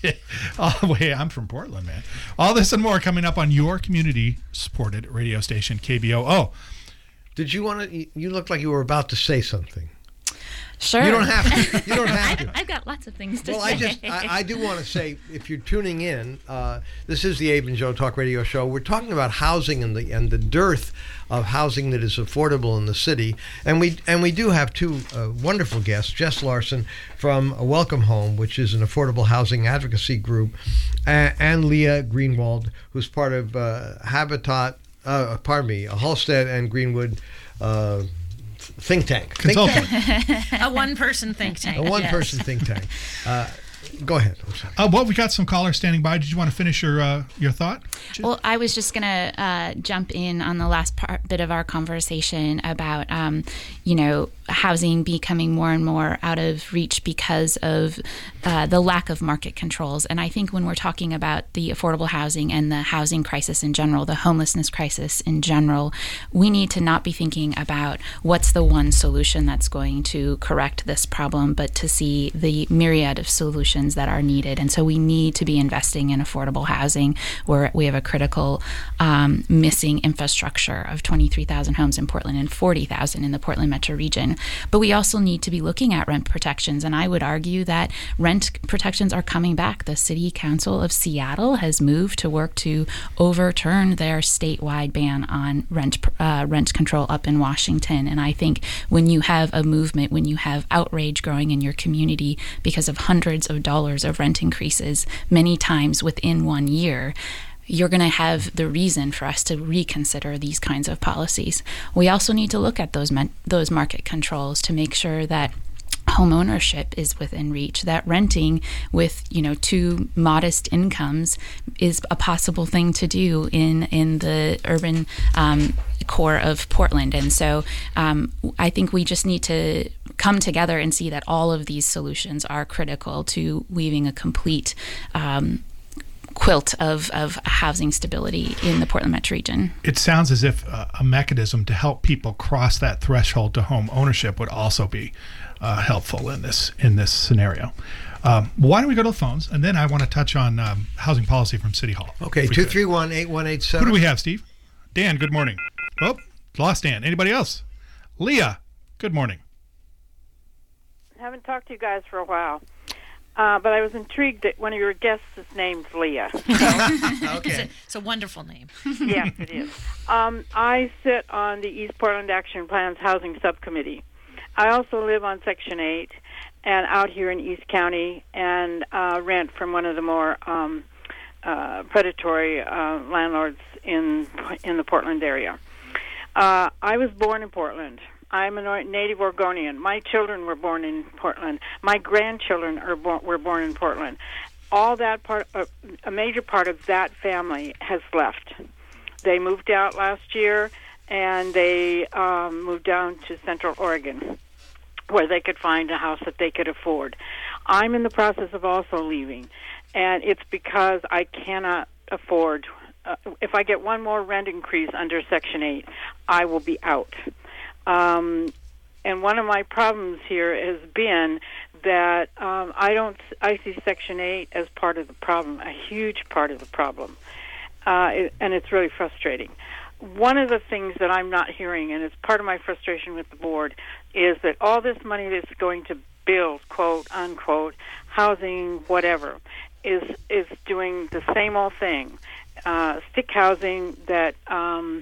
Oh, wait, I'm from Portland, man. All this and more coming up on your community-supported radio station, K B O O. Did you want to? You looked like you were about to say something. Sure. You don't have to. You don't have to. I've got lots of things to well, say. I just, I, I do want to say, if you're tuning in, uh, this is the Abe and Joe Talk Radio Show. We're talking about housing and the and the dearth of housing that is affordable in the city, and we and we do have two uh, wonderful guests: Jess Larson from Welcome Home, which is an affordable housing advocacy group, and, and Leah Greenwald, who's part of uh, Habitat. Uh, pardon me, Halstead and Greenwood. Uh, Think tank. Consultant. Think tank. A one-person think tank. A one-person yes. think tank. Uh, go ahead. Uh, well, we got some callers standing by. Did you want to finish your uh, your thought? Well, I was just going to uh, jump in on the last part, bit of our conversation about, um, you know, housing becoming more and more out of reach because of uh, the lack of market controls. And I think when we're talking about the affordable housing and the housing crisis in general, the homelessness crisis in general, we need to not be thinking about what's the one solution that's going to correct this problem, but to see the myriad of solutions that are needed. And so we need to be investing in affordable housing, where we have a critical um, missing infrastructure of twenty-three thousand homes in Portland and forty thousand in the Portland metro region. But we also need to be looking at rent protections. And I would argue that rent protections are coming back. The City Council of Seattle has moved to work to overturn their statewide ban on rent uh, rent control up in Washington. And I think when you have a movement, when you have outrage growing in your community because of hundreds of dollars of rent increases, many times within one year, you're going to have the reason for us to reconsider these kinds of policies. We also need to look at those men- those market controls to make sure that home ownership is within reach, that renting with, you know, two modest incomes is a possible thing to do in, in the urban um, core of Portland. And so um, I think we just need to come together and see that all of these solutions are critical to weaving a complete um quilt of, of housing stability in the Portland metro region. It sounds as if uh, a mechanism to help people cross that threshold to home ownership would also be uh, helpful in this in this scenario. Um, why don't we go to the phones, and then I want to touch on um, housing policy from City Hall. Okay, two three one, eight one eight seven. Who do we have, Steve? Dan, good morning. Oh, lost Dan. Anybody else? Leah, good morning. Haven't talked to you guys for a while, uh, but I was intrigued that one of your guests is named Leah. So. Okay. It's a, it's a wonderful name. Yes, it is. Um, I sit on the East Portland Action Plan's Housing Subcommittee. I also live on Section eight and out here in East County and uh, rent from one of the more um, uh, predatory uh, landlords in in the Portland area. Uh, I was born in Portland. I'm a native Oregonian. My children were born in Portland. My grandchildren are born, were born in Portland. All that part, uh, a major part of that family has left. They moved out last year, and they um, moved down to Central Oregon, where they could find a house that they could afford. I'm in the process of also leaving, and it's because I cannot afford. Uh, if I get one more rent increase under Section eight, I will be out. Um, and one of my problems here has been that um, I don't. I see Section eight as part of the problem, a huge part of the problem, uh, it, and it's really frustrating. One of the things that I'm not hearing, and it's part of my frustration with the board, is that all this money that's going to build, quote unquote, housing, whatever, is is doing the same old thing. Uh, stick housing that um,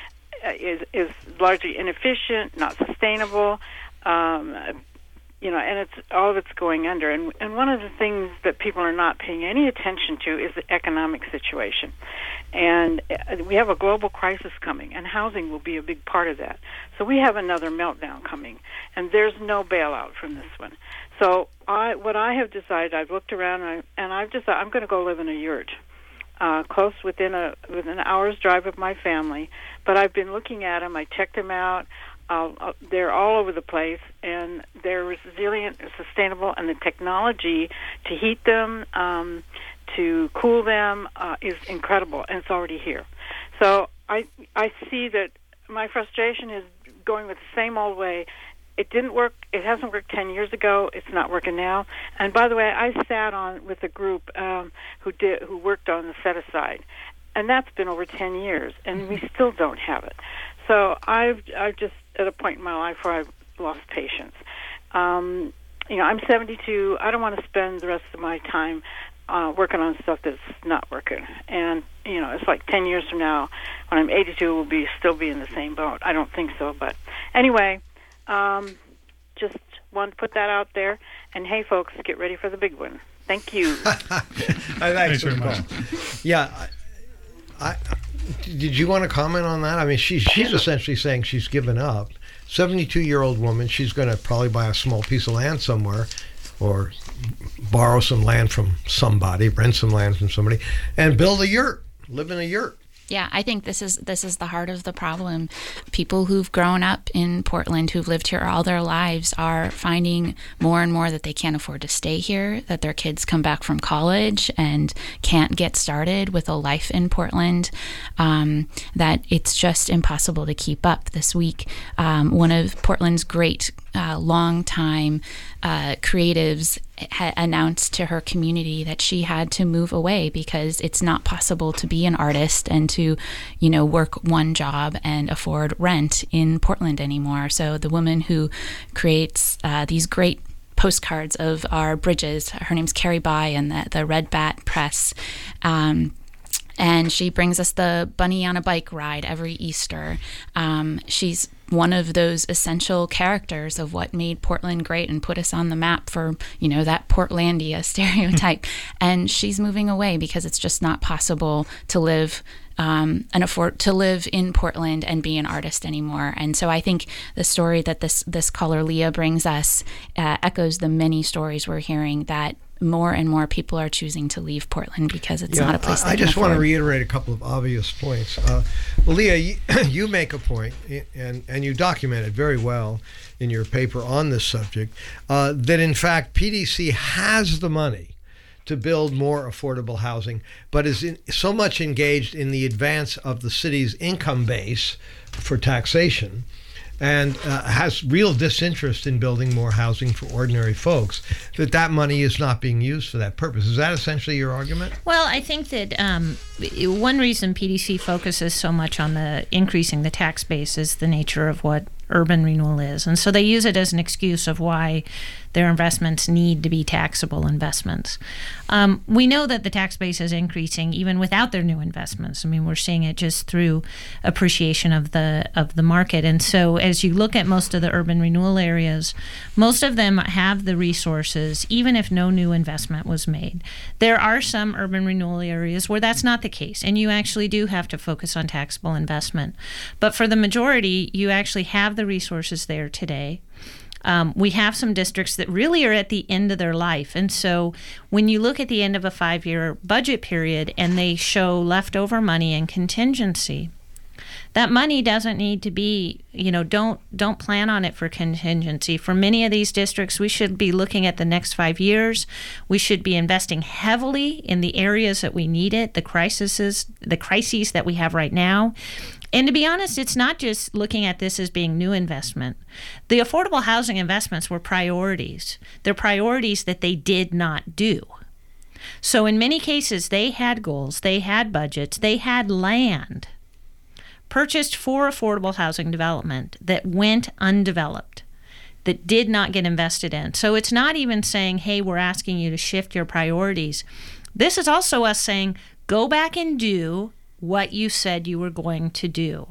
is is largely inefficient, not sustainable, um, you know, and it's all of it's going under. And and one of the things that people are not paying any attention to is the economic situation. And we have a global crisis coming, and housing will be a big part of that. So we have another meltdown coming, and there's no bailout from this one. So I, what I have decided, I've looked around, and, I, and I've decided I'm going to go live in a yurt. Uh, close within a within an hour's drive of my family, but I've been looking at them. I checked them out. Uh, uh, they're all over the place, and they're resilient, sustainable, and the technology to heat them, um, to cool them, uh, is incredible, and it's already here. So I I see that my frustration is going with the same old way. It didn't work. It hasn't worked ten years ago. It's not working now. And by the way, I sat on with a group um, who did who worked on the set aside, and that's been over ten years, and we still don't have it. So I've I've just at a point in my life where I've lost patience. Um, you know, I'm seventy-two. I don't want to spend the rest of my time uh, working on stuff that's not working. And you know, it's like ten years from now, when I'm eighty-two, we'll be still be in the same boat. I don't think so, but anyway. Um, just wanted to put that out there. And hey, folks, get ready for the big one. Thank you. Thanks very much. Yeah. I, I, did you want to comment on that? I mean, she, she's essentially saying she's given up. seventy-two-year-old woman, she's going to probably buy a small piece of land somewhere or borrow some land from somebody, rent some land from somebody, and build a yurt, live in a yurt. Yeah, I think this is this is the heart of the problem. People who've grown up in Portland, who've lived here all their lives, are finding more and more that they can't afford to stay here, that their kids come back from college and can't get started with a life in Portland, um, that it's just impossible to keep up. This week, um, one of Portland's great uh, long-time uh, creatives ha- announced to her community that she had to move away because it's not possible to be an artist and to, you know, work one job and afford rent in Portland anymore. So the woman who creates uh, these great postcards of our bridges, her name's Carrie By and the, the Red Bat Press, um, and she brings us the Bunny on a Bike ride every Easter. Um, she's one of those essential characters of what made Portland great and put us on the map for, you know, that Portlandia stereotype. And she's moving away because it's just not possible to live um, and afford to live in Portland and be an artist anymore. And so I think the story that this this caller Leah brings us uh, echoes the many stories we're hearing that more and more people are choosing to leave Portland because it's yeah, not a place they I can just afford. want to reiterate a couple of obvious points. Uh, Leah, you, you make a point, and, and you document it very well in your paper on this subject, uh, that in fact P D C has the money to build more affordable housing, but is in, so much engaged in the advance of the city's income base for taxation, and uh, has real disinterest in building more housing for ordinary folks, that that money is not being used for that purpose. Is that essentially your argument? Well, I think that um, one reason P D C focuses so much on the increasing the tax base is the nature of what urban renewal is. And so they use it as an excuse of why their investments need to be taxable investments. Um, we know that the tax base is increasing even without their new investments. I mean, we're seeing it just through appreciation of the of the market. And so as you look at most of the urban renewal areas, most of them have the resources, even if no new investment was made. There are some urban renewal areas where that's not the case, and you actually do have to focus on taxable investment. But for the majority, you actually have the resources there today. Um, we have some districts that really are at the end of their life. And so when you look at the end of a five-year budget period and they show leftover money and contingency, that money doesn't need to be, you know, don't don't plan on it for contingency. For many of these districts, we should be looking at the next five years. We should be investing heavily in the areas that we need it, the crises, the crises that we have right now. And to be honest, it's not just looking at this as being new investment. The affordable housing investments were priorities. They're priorities that they did not do. So in many cases, they had goals, they had budgets, they had land purchased for affordable housing development that went undeveloped, that did not get invested in. So it's not even saying, hey, we're asking you to shift your priorities. This is also us saying, go back and do what you said you were going to do.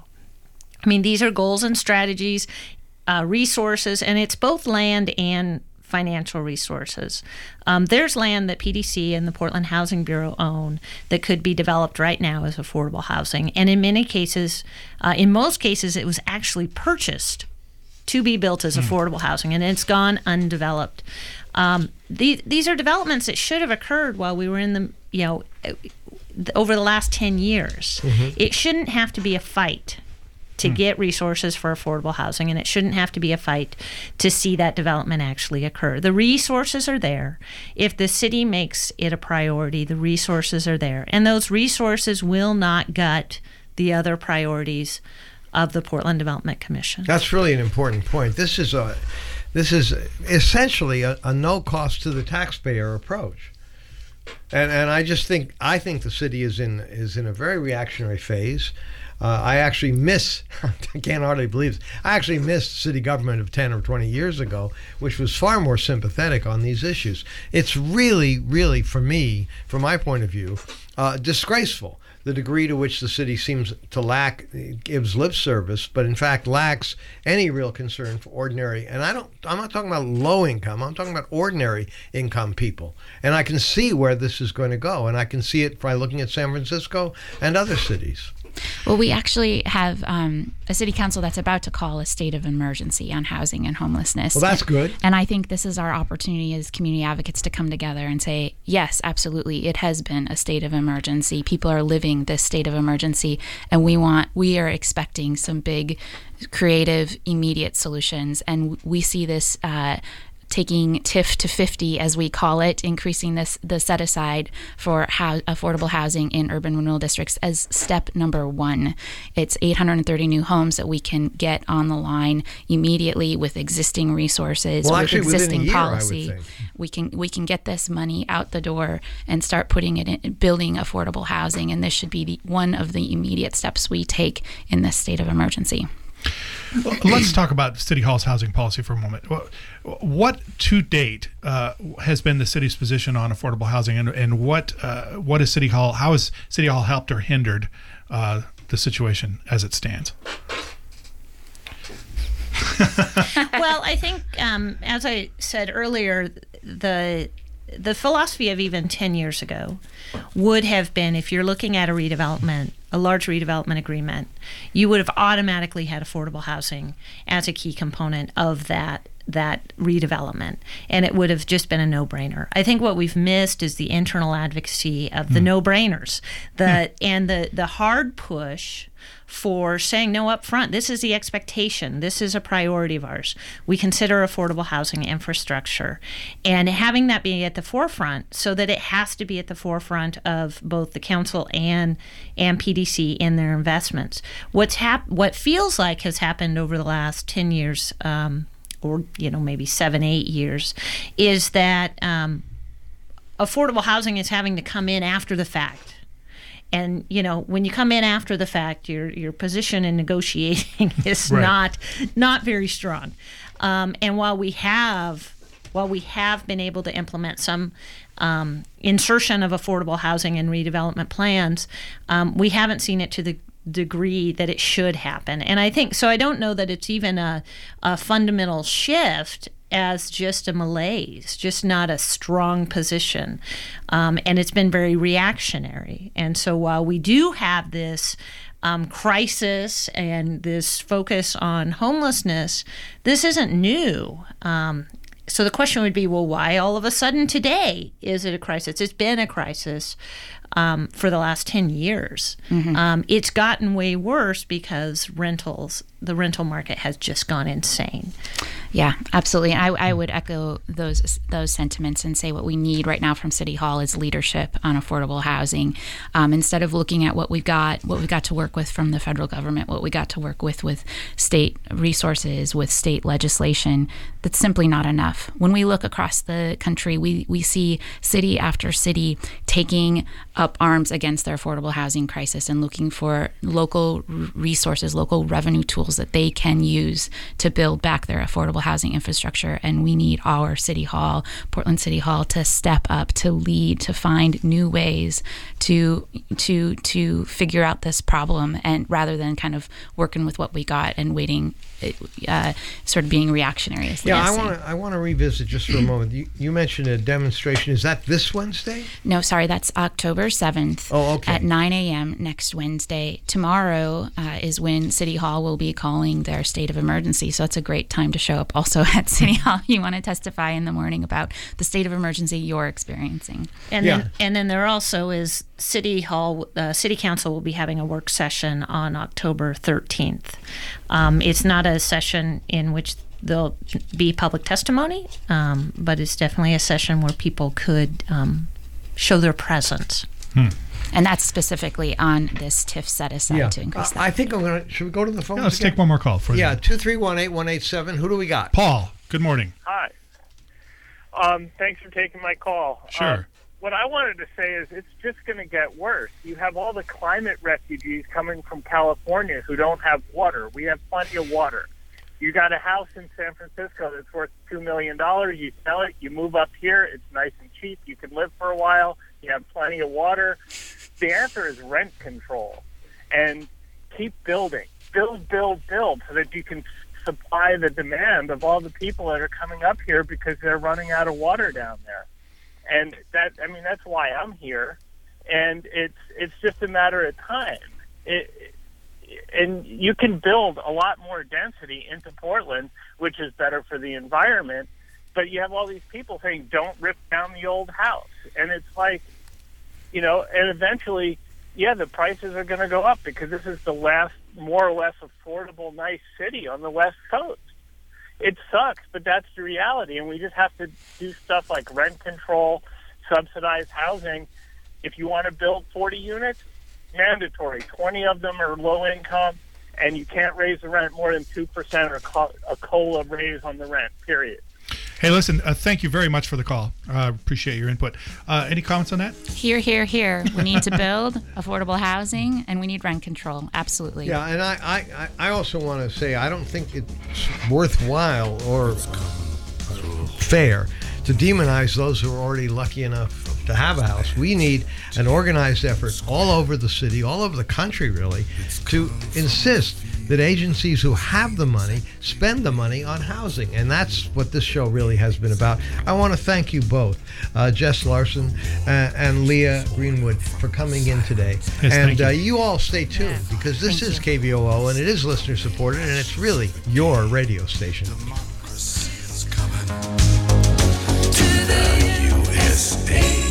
I mean, these are goals and strategies, uh, resources, and it's both land and financial resources. Um, there's land that P D C and the Portland Housing Bureau own that could be developed right now as affordable housing. And in many cases, uh, in most cases, it was actually purchased to be built as mm. affordable housing, and it's gone undeveloped. Um, the, these are developments that should have occurred while we were in the, you know, over the last ten years. Mm-hmm. It shouldn't have to be a fight to mm. get resources for affordable housing, and it shouldn't have to be a fight to see that development actually occur. The resources are there. If the city makes it a priority, the resources are there. And those resources will not gut the other priorities of the Portland Development Commission. That's really an important point. This is a this is essentially a, a no cost to the taxpayer approach. And and I just think I think the city is in is in a very reactionary phase. Uh, I actually miss, I can't hardly believe this, I actually missed city government of ten or twenty years ago, which was far more sympathetic on these issues. It's really, really, for me, from my point of view, uh, disgraceful, the degree to which the city seems to lack, gives lip service, but in fact lacks any real concern for ordinary, and I don't, I'm not talking about low income, I'm talking about ordinary income people. And I can see where this is going to go, and I can see it by looking at San Francisco and other cities. Well, we actually have um, a city council that's about to call a state of emergency on housing and homelessness. Well, that's good. And I think this is our opportunity as community advocates to come together and say, yes, absolutely, it has been a state of emergency. People are living this state of emergency, and we want, we are expecting some big, creative, immediate solutions. And we see this uh, taking T I F to fifty, as we call it, increasing this the set aside for how, affordable housing in urban renewal districts as step number one. It's eight hundred thirty new homes that we can get on the line immediately with existing resources, well, with actually, existing within a year, policy. I would think. We can we can get this money out the door and start putting it in building affordable housing, and this should be the, one of the immediate steps we take in this state of emergency. Well, let's talk about City Hall's housing policy for a moment. What to date uh, has been the city's position on affordable housing, and, and what uh, what is City Hall? How has City Hall helped or hindered uh, the situation as it stands? Well, I think, um, as I said earlier, the the philosophy of even ten years ago would have been, if you're looking at a redevelopment, a large redevelopment agreement, you would have automatically had affordable housing as a key component of that that redevelopment, and it would have just been a no-brainer. I think what we've missed is the internal advocacy of the mm. no-brainers, the mm. and the the hard push for saying no up front. This is the expectation. This is a priority of ours. We consider affordable housing infrastructure, and having that be at the forefront so that it has to be at the forefront of both the council and and P D C in their investments. What's hap- what feels like has happened over the last ten years, um, or you know maybe seven, eight years, is that um, affordable housing is having to come in after the fact. And, you know, when you come in after the fact, your your position in negotiating is right. not not very strong. Um, and while we have while we have been able to implement some um, insertion of affordable housing and redevelopment plans, um, we haven't seen it to the degree that it should happen. And I think so. I don't know that it's even a, a fundamental shift as just a malaise, just not a strong position. Um, and it's been very reactionary. And so while we do have this um, crisis and this focus on homelessness, this isn't new. Um, so the question would be, well, why all of a sudden today is it a crisis? It's been a crisis um, for the last ten years. Mm-hmm. Um, it's gotten way worse because rentals, the rental market has just gone insane. Yeah, absolutely. I, I would echo those those sentiments and say what we need right now from City Hall is leadership on affordable housing. Um, instead of looking at what we've got, what we've got to work with from the federal government, what we got to work with with state resources, with state legislation, that's simply not enough. When we look across the country, we, we see city after city taking up arms against their affordable housing crisis and looking for local resources, local revenue tools that they can use to build back their affordable housing infrastructure. And we need our City Hall, Portland City Hall, to step up, to lead, to find new ways to to to figure out this problem, and rather than kind of working with what we got and waiting, uh, sort of being reactionary. Is the yeah, best I want to I want to revisit just for a moment. You, you mentioned a demonstration. Is that this Wednesday? No, sorry, that's October seventh. Oh, okay. At nine a.m. next Wednesday. Tomorrow uh, is when City Hall will be calling their state of emergency, so it's a great time to show up. Also at City Hall, you want to testify in the morning about the state of emergency you're experiencing. And Yeah. then, and then there also is City Hall. Uh, City Council will be having a work session on October thirteenth. Um, it's not a session in which there'll be public testimony, um, but it's definitely a session where people could um, show their presence. Hmm. And that's specifically on this T I F set aside Yeah. to increase Uh, that. I think I'm going to, should we go to the phone? Yeah, let's take one more call for Yeah, you. two three one, eight one eight seven. Who do we got? Paul, good morning. Hi. Um, thanks for taking my call. Sure. Uh, what I wanted to say is it's just going to get worse. You have all the climate refugees coming from California who don't have water. We have plenty of water. You got a house in San Francisco that's worth two million dollars. You sell it. You move up here. It's nice and cheap. You can live for a while. You have plenty of water. The answer is rent control. And keep building. Build, build, build so that you can supply the demand of all the people that are coming up here because they're running out of water down there. And that, I mean, that's why I'm here. And it's it's just a matter of time. It, and you can build a lot more density into Portland, which is better for the environment. But you have all these people saying, don't rip down the old house. And it's like, you know, and eventually, yeah, the prices are going to go up because this is the last more or less affordable, nice city on the West Coast. It sucks, but that's the reality. And we just have to do stuff like rent control, subsidized housing. If you want to build forty units, mandatory. twenty of them are low income, and you can't raise the rent more than two percent or a COLA raise on the rent, period. Hey, listen, uh, thank you very much for the call. I uh, appreciate your input. Uh, any comments on that? Here, here, here. We need to build affordable housing, and we need rent control. Absolutely. Yeah, and I, I, I also want to say I don't think it's worthwhile or fair to demonize those who are already lucky enough to have a house. We need an organized effort all over the city, all over the country, really, to insist that agencies who have the money spend the money on housing. And that's what this show really has been about. I want to thank you both, uh, Jess Larson uh, and Leah Greenwood, for coming in today. Yes, and thank you. Uh, you all stay tuned, because this Thank is you. K V O O, and it is listener supported, and it's really your radio station. to the U S A.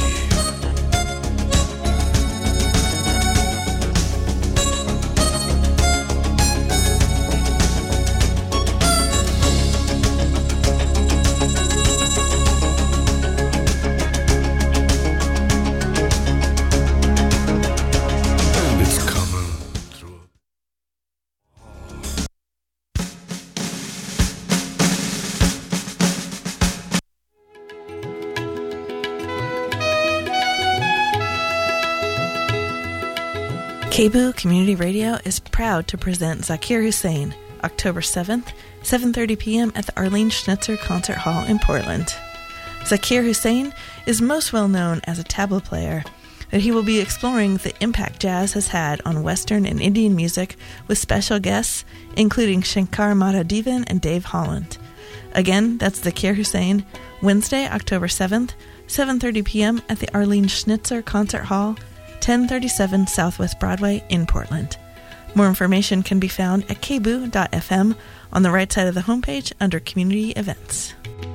K B U Community Radio is proud to present Zakir Hussain, October seventh, seven thirty p.m. at the Arlene Schnitzer Concert Hall in Portland. Zakir Hussain is most well known as a tabla player, but he will be exploring the impact jazz has had on Western and Indian music with special guests, including Shankar Mahadevan and Dave Holland. Again, that's Zakir Hussain, Wednesday, October seventh, seven thirty p.m. at the Arlene Schnitzer Concert Hall, ten thirty-seven Southwest Broadway in Portland. More information can be found at k b u dot f m on the right side of the homepage under Community Events.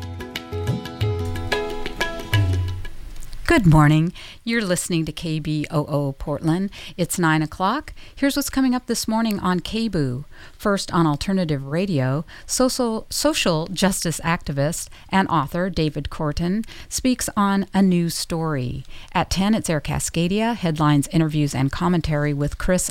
Good morning. You're listening to K B O O Portland. It's nine o'clock. Here's what's coming up this morning on K B U. First, on Alternative Radio, social, social justice activist and author David Korten speaks on a new story. At ten, it's Air Cascadia, headlines, interviews, and commentary with Chris